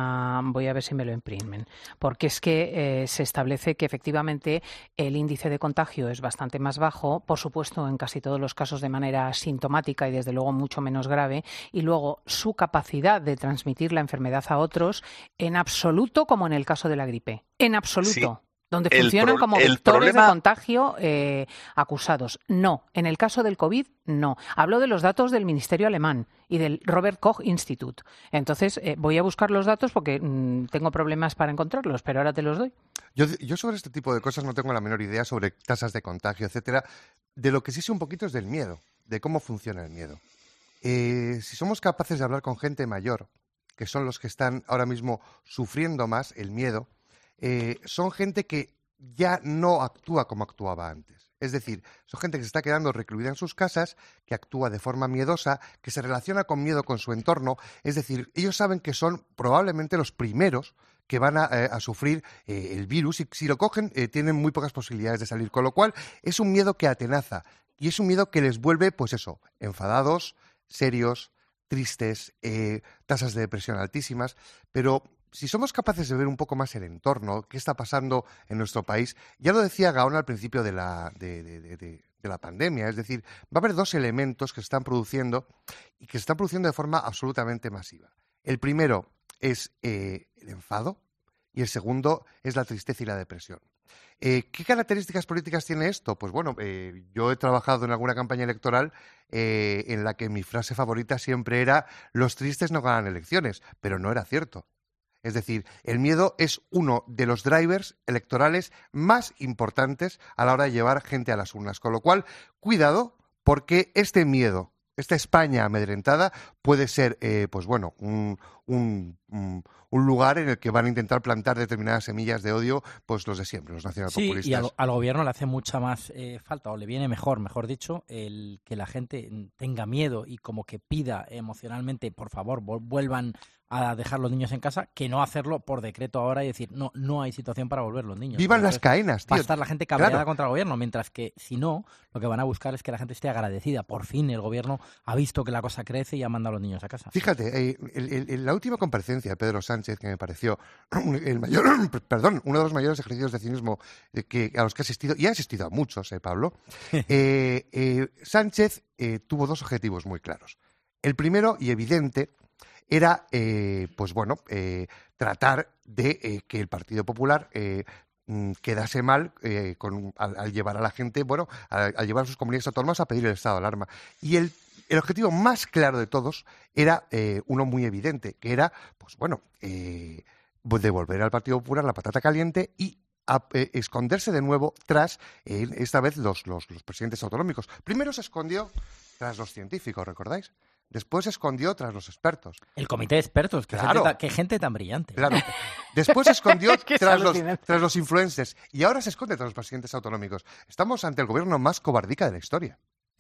ver si me lo imprimen, porque es que se establece que efectivamente el índice de contagio es bastante más bajo, por supuesto en casi todos los casos de manera asintomática y desde luego mucho menos grave, y luego su capacidad de transmitir la enfermedad a otros en absoluto como en el caso de la gripe, en absoluto. Sí. Donde funcionan como vectores de contagio acusados. No, en el caso del COVID, no. Hablo de los datos del Ministerio Alemán y del Robert Koch Institute. Entonces, voy a buscar los datos porque tengo problemas para encontrarlos, pero ahora te los doy. Yo sobre este tipo de cosas no tengo la menor idea sobre tasas de contagio, etcétera. De lo que sí sé un poquito es del miedo, de cómo funciona el miedo. Si somos capaces de hablar con gente mayor, que son los que están ahora mismo sufriendo más el miedo, son gente que ya no actúa como actuaba antes. Es decir, son gente que se está quedando recluida en sus casas, que actúa de forma miedosa, que se relaciona con miedo con su entorno. Es decir, ellos saben que son probablemente los primeros que van a sufrir el virus y si lo cogen tienen muy pocas posibilidades de salir, con lo cual es un miedo que atenaza y es un miedo que les vuelve, pues eso, enfadados, serios, tristes, tasas de depresión altísimas, pero si somos capaces de ver un poco más el entorno, qué está pasando en nuestro país, ya lo decía Gaona al principio de la pandemia, es decir, va a haber dos elementos que se están produciendo y que se están produciendo de forma absolutamente masiva. El primero es el enfado y el segundo es la tristeza y la depresión. ¿Qué características políticas tiene esto? Pues bueno, yo he trabajado en alguna campaña electoral en la que mi frase favorita siempre era «los tristes no ganan elecciones», pero no era cierto. Es decir, el miedo es uno de los drivers electorales más importantes a la hora de llevar gente a las urnas. Con lo cual, cuidado, porque este miedo, esta España amedrentada, puede ser, pues bueno, un lugar en el que van a intentar plantar determinadas semillas de odio, pues los de siempre, los nacionalpopulistas. Sí, y al gobierno le hace mucha más falta, o le viene mejor dicho, el que la gente tenga miedo y como que pida emocionalmente, por favor, vuelvan a dejar los niños en casa, que no hacerlo por decreto ahora y decir, no hay situación para volver los niños. ¡Vivan las caenas, tío! Va a estar la gente cabreada contra el gobierno, mientras que si no, lo que van a buscar es que la gente esté agradecida. Por fin el gobierno ha visto que la cosa crece y ha mandado a los niños a casa. Fíjate, la última comparecencia de Pedro Sánchez, que me pareció uno de los mayores ejercicios de cinismo a los que he asistido, y he asistido a muchos, Pablo, Sánchez tuvo dos objetivos muy claros. El primero y evidente era, tratar de que el Partido Popular quedase mal al llevar a la gente, al llevar a sus comunidades autónomas a pedir el estado de alarma. Y el objetivo más claro de todos era uno muy evidente, que era, devolver al Partido Popular la patata caliente y esconderse de nuevo tras, esta vez, los presidentes autonómicos. Primero se escondió tras los científicos, ¿recordáis? Después se escondió tras los expertos. El comité de expertos, qué gente tan brillante. Claro. Después se escondió tras los influencers y ahora se esconde tras los presidentes autonómicos. Estamos ante el gobierno más cobardica de la historia.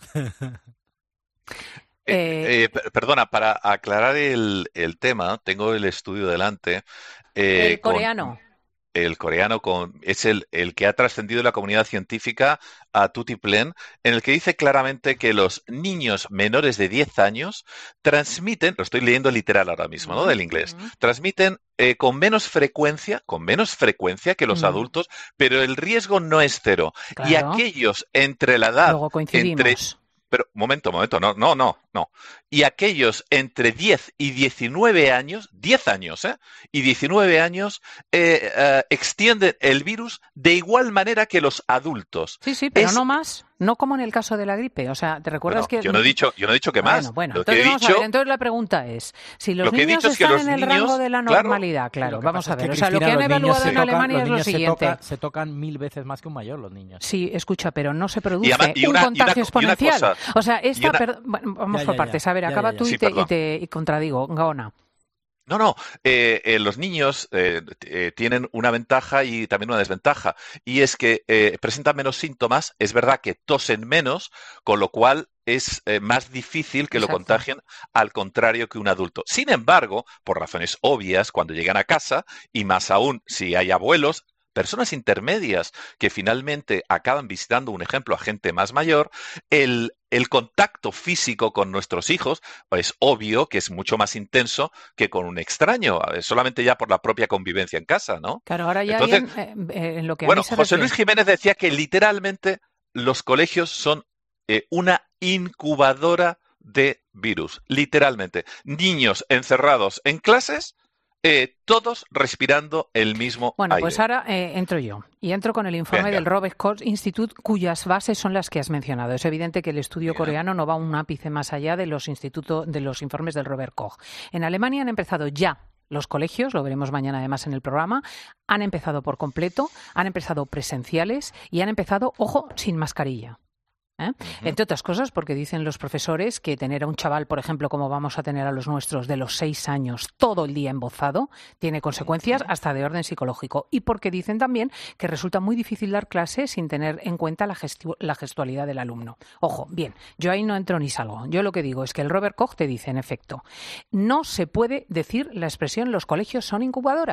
Perdona, para aclarar el tema, tengo el estudio delante. El coreano. El coreano es el que ha trascendido la comunidad científica a tutiplén, en el que dice claramente que los niños menores de 10 años transmiten, lo estoy leyendo literal ahora mismo, ¿no? Del inglés, transmiten con menos frecuencia que los adultos, pero el riesgo no es cero. Claro. Y aquellos entre la edad... Luego coincidimos. Pero, momento, no. Y aquellos entre 10 y 19 años, 10 años, y 19 años, extienden el virus de igual manera que los adultos. Sí, pero no más, no como en el caso de la gripe. O sea, ¿te recuerdas que...? Yo no he dicho que más. Bueno, entonces vamos a ver, entonces la pregunta es, si los niños están en el rango de la normalidad, claro, vamos a ver. O sea, lo que han evaluado en Alemania es lo siguiente. Se tocan 1000 veces más que un mayor los niños. Sí, escucha, pero no se produce un contagio exponencial. O sea, vamos por partes. A ver, acaba tú y contradigo, Gaona. No, los niños tienen una ventaja y también una desventaja, y es que presentan menos síntomas, es verdad que tosen menos, con lo cual es más difícil que lo contagien, al contrario que un adulto. Sin embargo, por razones obvias, cuando llegan a casa, y más aún si hay abuelos, personas intermedias que finalmente acaban visitando, un ejemplo, a gente más mayor, el contacto físico con nuestros hijos es obvio que es mucho más intenso que con un extraño, solamente ya por la propia convivencia en casa, ¿no? Claro, ahora ya entonces, en lo que bueno, José Luis Jiménez decía que literalmente los colegios son una incubadora de virus, literalmente. Niños encerrados en clases, todos respirando el mismo Bueno, aire. Pues ahora entro yo. Y entro con el informe del Robert Koch Institute, cuyas bases son las que has mencionado. Es evidente que el estudio coreano no va un ápice más allá de los informes del Robert Koch. En Alemania han empezado ya los colegios, lo veremos mañana además en el programa, han empezado por completo, han empezado presenciales y han empezado, ojo, sin mascarilla. Entre otras cosas porque dicen los profesores que tener a un chaval, por ejemplo, como vamos a tener a los nuestros de los 6 años todo el día embozado, tiene consecuencias hasta de orden psicológico. Y porque dicen también que resulta muy difícil dar clase sin tener en cuenta la gestualidad del alumno. Ojo, bien, yo ahí no entro ni salgo. Yo lo que digo es que el Robert Koch te dice, en efecto, no se puede decir la expresión los colegios son incubadoras.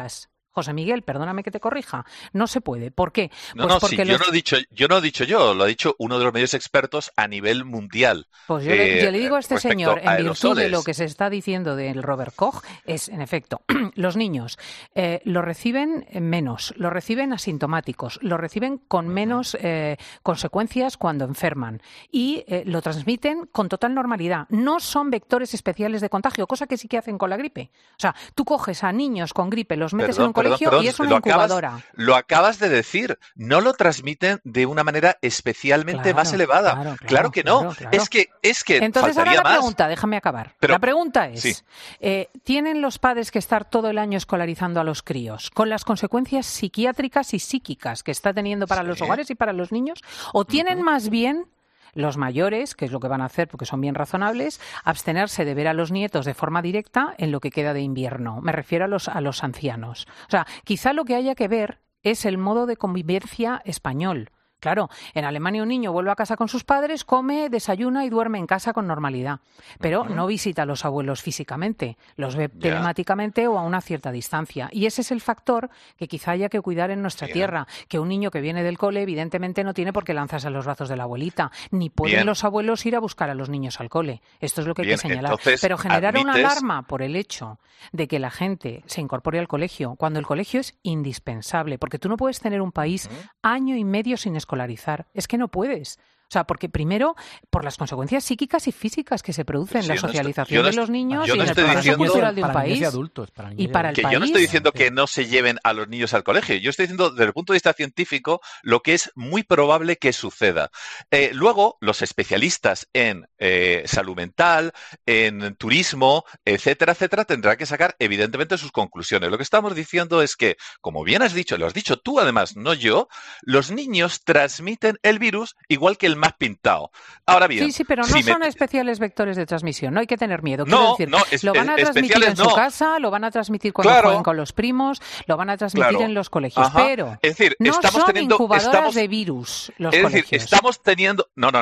José Miguel, perdóname que te corrija, no se puede. ¿Por qué? No, porque yo no he dicho yo, lo ha dicho uno de los mayores expertos a nivel mundial. Pues yo le digo a este señor, en virtud de lo que se está diciendo del Robert Koch, es, en efecto, los niños lo reciben menos, lo reciben asintomáticos, lo reciben con menos consecuencias cuando enferman y lo transmiten con total normalidad. No son vectores especiales de contagio, cosa que sí que hacen con la gripe. O sea, tú coges a niños con gripe, los metes en un colegio y es una incubadora. Lo acabas de decir, no lo transmiten de una manera especialmente más elevada. Claro que no. Claro. Es que entonces faltaría ahora la pregunta, más. déjame acabar. Pero, la pregunta es, sí. ¿Tienen los padres que estar todo el año escolarizando a los críos con las consecuencias psiquiátricas y psíquicas que está teniendo para los hogares y para los niños? ¿O tienen más bien los mayores, que es lo que van a hacer porque son bien razonables, abstenerse de ver a los nietos de forma directa en lo que queda de invierno? Me refiero a los ancianos. O sea, quizá lo que haya que ver es el modo de convivencia español. Claro, en Alemania un niño vuelve a casa con sus padres, come, desayuna y duerme en casa con normalidad, pero no visita a los abuelos físicamente, los ve telemáticamente o a una cierta distancia. Y ese es el factor que quizá haya que cuidar en nuestra tierra, que un niño que viene del cole evidentemente no tiene por qué lanzarse a los brazos de la abuelita, ni pueden los abuelos ir a buscar a los niños al cole. Esto es lo que hay que señalar. Entonces, pero generar una alarma por el hecho de que la gente se incorpore al colegio, cuando el colegio es indispensable, porque tú no puedes tener un país año y medio sin escolarizar. Es que no puedes. O sea, porque primero, por las consecuencias psíquicas y físicas que se producen en la socialización de los niños y en el proceso cultural de un país. Y para el país. Yo no estoy diciendo que no se lleven a los niños al colegio. Yo estoy diciendo, desde el punto de vista científico, lo que es muy probable que suceda. Luego, los especialistas en salud mental, en turismo, etcétera, etcétera, tendrán que sacar, evidentemente, sus conclusiones. Lo que estamos diciendo es que, como bien has dicho, lo has dicho tú además, no yo, los niños transmiten el virus igual que el más pintado. Ahora bien, sí, pero no son especiales vectores de transmisión, no hay que tener miedo. Quiero decir, lo van a transmitir en su casa, lo van a transmitir cuando jueguen con los primos, lo van a transmitir en los colegios, pero es decir, no son incubadoras de virus los colegios. Es decir, estamos teniendo... No.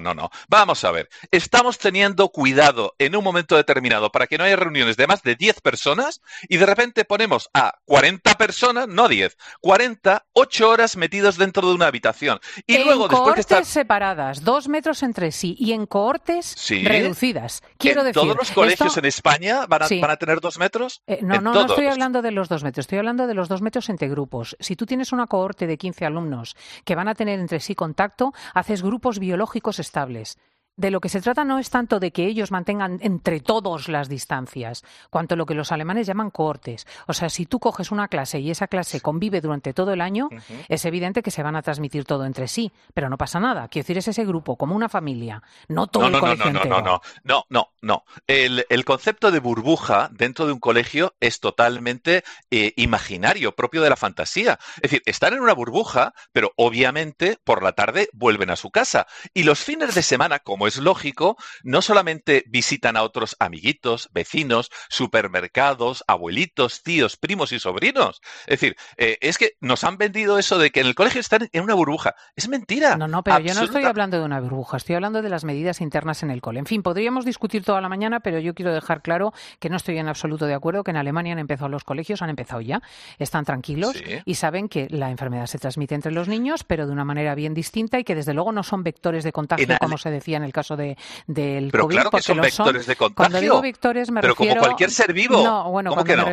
Vamos a ver. Estamos teniendo cuidado en un momento determinado para que no haya reuniones de más de 10 personas y de repente ponemos a 40 personas, no 10, 40, 8 horas metidos dentro de una habitación. Y luego, después de estar... separadas, 2 metros entre sí y en cohortes reducidas. Quiero decir, ¿todos los colegios en España van a tener 2 metros? No estoy hablando de los 2 metros, estoy hablando de los 2 metros entre grupos. Si tú tienes una cohorte de 15 alumnos que van a tener entre sí contacto, haces grupos biológicos estables. De lo que se trata no es tanto de que ellos mantengan entre todos las distancias, cuanto lo que los alemanes llaman cohortes. O sea, si tú coges una clase y esa clase convive durante todo el año, es evidente que se van a transmitir todo entre sí, pero no pasa nada. Quiero decir, es ese grupo, como una familia, no todo el colegio entero. No. El concepto de burbuja dentro de un colegio es totalmente imaginario, propio de la fantasía. Es decir, están en una burbuja, pero obviamente por la tarde vuelven a su casa. Y los fines de semana, como es lógico, no solamente visitan a otros amiguitos, vecinos, supermercados, abuelitos, tíos, primos y sobrinos. Es decir, es que nos han vendido eso de que en el colegio están en una burbuja. Es mentira. No, pero yo no estoy hablando de una burbuja, estoy hablando de las medidas internas en el cole. En fin, podríamos discutir toda la mañana, pero yo quiero dejar claro que no estoy en absoluto de acuerdo, que en Alemania han empezado los colegios, han empezado ya, están tranquilos y saben que la enfermedad se transmite entre los niños, pero de una manera bien distinta y que desde luego no son vectores de contagio, como se decía en el caso del pero COVID. Claro que son vectores de contagio. Cuando digo vectores me refiero... como cualquier ser vivo. No, bueno,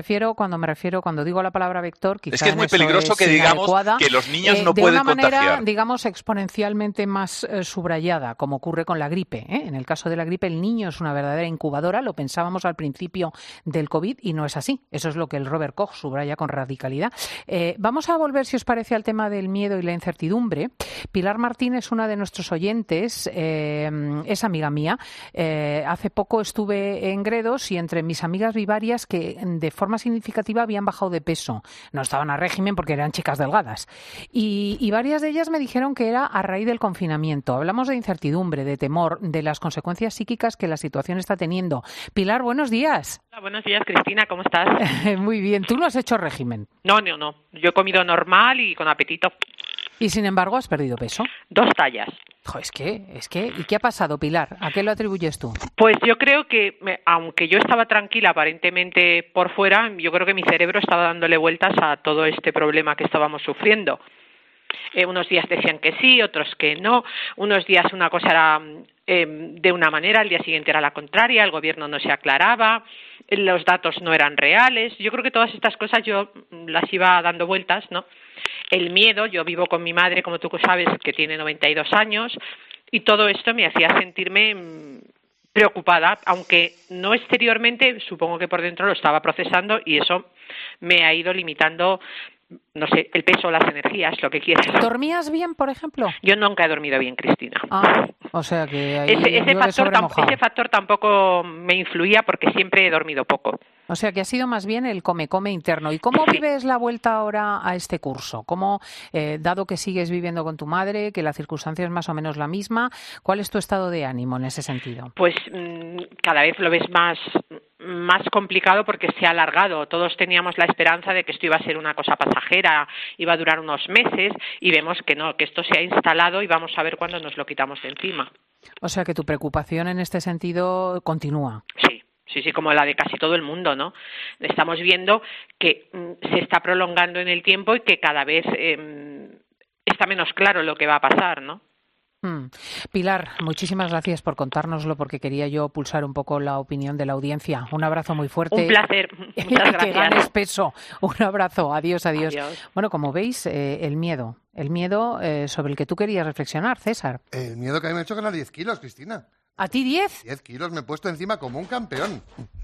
cuando digo la palabra vector, quizás es que es muy peligroso que digamos que los niños no pueden contagiar. De una manera, digamos, exponencialmente más subrayada, como ocurre con la gripe. En el caso de la gripe, el niño es una verdadera incubadora, lo pensábamos al principio del COVID y no es así. Eso es lo que el Robert Koch subraya con radicalidad. Vamos a volver, si os parece, al tema del miedo y la incertidumbre. Pilar Martín es una de nuestros oyentes, es amiga mía. Hace poco estuve en Gredos y entre mis amigas vi varias que de forma significativa habían bajado de peso. No estaban a régimen porque eran chicas delgadas. Y varias de ellas me dijeron que era a raíz del confinamiento. Hablamos de incertidumbre, de temor, de las consecuencias psíquicas que la situación está teniendo. Pilar, buenos días. Hola, buenos días, Cristina, ¿cómo estás? Muy bien. ¿Tú no has hecho régimen? No. Yo he comido normal y con apetito. Y sin embargo has perdido peso. 2 tallas. Jo, es que, ¿y qué ha pasado, Pilar? ¿A qué lo atribuyes tú? Pues yo creo que, aunque yo estaba tranquila aparentemente por fuera, yo creo que mi cerebro estaba dándole vueltas a todo este problema que estábamos sufriendo. Unos días decían que sí, otros que no. Unos días una cosa era de una manera, al día siguiente era la contraria, el gobierno no se aclaraba, los datos no eran reales. Yo creo que todas estas cosas yo las iba dando vueltas, ¿no? El miedo, yo vivo con mi madre, como tú sabes, que tiene 92 años, y todo esto me hacía sentirme preocupada, aunque no exteriormente, supongo que por dentro lo estaba procesando, y eso me ha ido limitando, no sé, el peso, las energías, lo que quieras. ¿Dormías bien, por ejemplo? Yo nunca he dormido bien, Cristina. O sea que ahí ese factor tampoco me influía porque siempre he dormido poco. O sea que ha sido más bien el come-come interno. ¿Y cómo vives la vuelta ahora a este curso? ¿Cómo, dado que sigues viviendo con tu madre, que la circunstancia es más o menos la misma, cuál es tu estado de ánimo en ese sentido? Pues cada vez lo ves más complicado porque se ha alargado. Todos teníamos la esperanza de que esto iba a ser una cosa pasajera, iba a durar unos meses, y vemos que no, que esto se ha instalado y vamos a ver cuándo nos lo quitamos de encima. O sea que tu preocupación en este sentido continúa. Sí, como la de casi todo el mundo, ¿no? Estamos viendo que se está prolongando en el tiempo y que cada vez está menos claro lo que va a pasar, ¿no? Pilar, muchísimas gracias por contárnoslo, porque quería yo pulsar un poco la opinión de la audiencia. Un abrazo muy fuerte. Un placer. Muchas gracias. Que ganes peso. Un abrazo. Adiós. Bueno, como veis, el miedo sobre el que tú querías reflexionar, César. El miedo que a mí me ha hecho ganar 10 kilos, Cristina. ¿A ti 10? 10 kilos me he puesto encima como un campeón.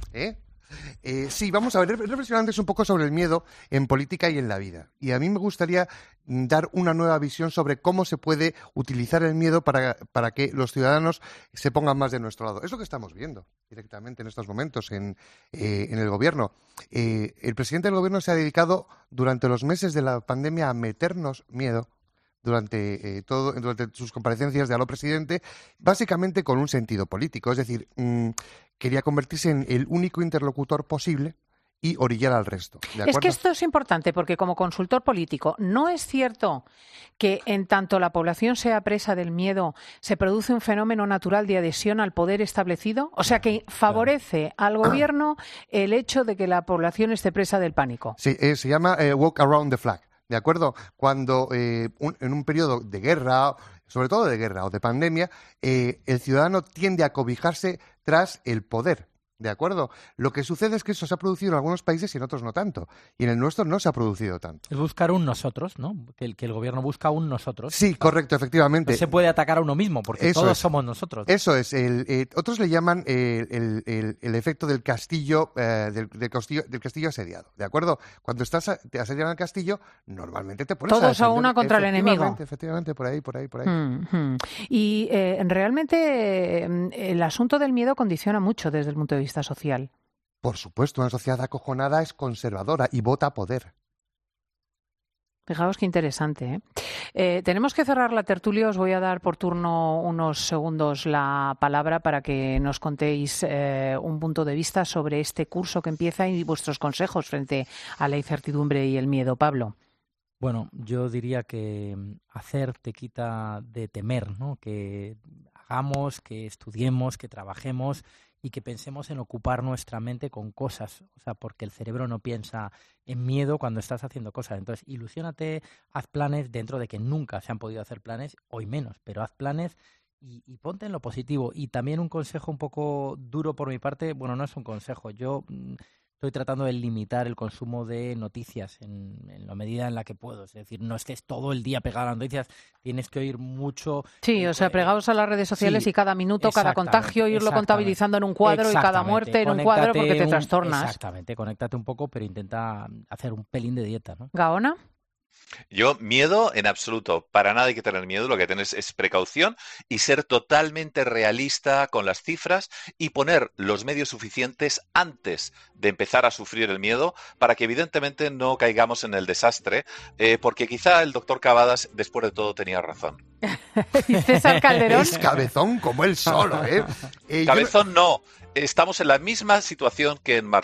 Sí, vamos a ver, reflexionar antes un poco sobre el miedo en política y en la vida. Y a mí me gustaría dar una nueva visión sobre cómo se puede utilizar el miedo para que los ciudadanos se pongan más de nuestro lado. Es lo que estamos viendo directamente en estos momentos en el gobierno. El presidente del gobierno se ha dedicado durante los meses de la pandemia a meternos miedo durante sus comparecencias de aló presidente, básicamente con un sentido político. Es decir, quería convertirse en el único interlocutor posible y orillar al resto. ¿De acuerdo? Es que esto es importante porque como consultor político, ¿no es cierto que en tanto la población sea presa del miedo, se produce un fenómeno natural de adhesión al poder establecido? O sea, que favorece al gobierno el hecho de que la población esté presa del pánico. Sí, se llama walk around the flag. ¿De acuerdo? Cuando en un periodo de guerra, sobre todo de guerra o de pandemia, el ciudadano tiende a cobijarse tras el poder. ¿De acuerdo? Lo que sucede es que eso se ha producido en algunos países y en otros no tanto. Y en el nuestro no se ha producido tanto. Es buscar un nosotros, ¿no? Que el gobierno busca un nosotros. Sí, correcto, efectivamente. No se puede atacar a uno mismo, porque eso todos somos nosotros. Eso es. Otros le llaman el efecto del castillo, del castillo asediado. ¿De acuerdo? Cuando te asedian al castillo, normalmente te pones todos a una contra el enemigo. Efectivamente, por ahí. Y realmente el asunto del miedo condiciona mucho desde el punto de vista social. Por supuesto, una sociedad acojonada es conservadora y vota poder. Fijaos qué interesante, tenemos que cerrar la tertulia. Os voy a dar por turno unos segundos la palabra para que nos contéis un punto de vista sobre este curso que empieza y vuestros consejos frente a la incertidumbre y el miedo. Pablo. Bueno, yo diría que hacer te quita de temer, ¿no? Que hagamos, que estudiemos, que trabajemos y que pensemos en ocupar nuestra mente con cosas, o sea, porque el cerebro no piensa en miedo cuando estás haciendo cosas. Entonces, ilusiónate, haz planes dentro de que nunca se han podido hacer planes, hoy menos, pero haz planes y ponte en lo positivo. Y también un consejo un poco duro por mi parte, bueno, no es un consejo, yo estoy tratando de limitar el consumo de noticias en la medida en la que puedo. Es decir, no estés todo el día pegado a las noticias, tienes que oír mucho. Sí, o sea, pegados a las redes sociales, sí, y cada minuto, cada contagio, irlo contabilizando en un cuadro y cada muerte en un cuadro porque te trastornas. Exactamente, conéctate un poco, pero intenta hacer un pelín de dieta, ¿no? Gaona. Yo, miedo en absoluto, para nada hay que tener miedo, lo que tienes es precaución y ser totalmente realista con las cifras y poner los medios suficientes antes de empezar a sufrir el miedo para que evidentemente no caigamos en el desastre, porque quizá el doctor Cavadas después de todo tenía razón. ¿Y César Calderón? Es cabezón como él solo, Cabezón no. Estamos en la misma situación que en marzo.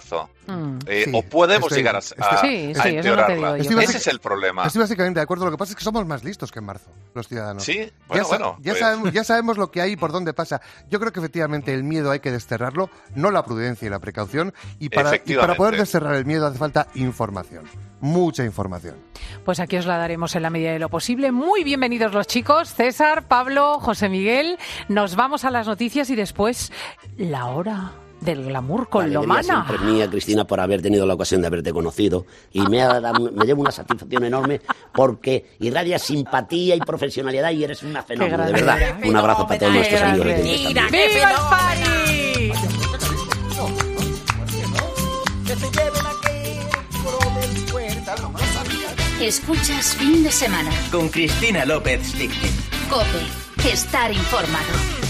o podemos llegar a empeorarla. Ese es el problema. Estoy básicamente de acuerdo. Lo que pasa es que somos más listos que en marzo, los ciudadanos. Sí, ya sabemos lo que hay y por dónde pasa. Yo creo que efectivamente el miedo hay que desterrarlo, no la prudencia y la precaución. Y para poder desterrar el miedo hace falta información. Mucha información. Pues aquí os la daremos en la medida de lo posible. Muy bienvenidos los chicos, César, Pablo, José Miguel. Nos vamos a las noticias y después la hora del glamour con Lomana. Siempre mía, Cristina, por haber tenido la ocasión de haberte conocido, y me llevo una satisfacción enorme porque irradias simpatía y profesionalidad y eres una fenómeno, de verdad. Un abrazo para todos nuestros amigos. ¡Viva el party! Escuchas Fin de Semana con Cristina López Sticktin. COPE. Estar informado.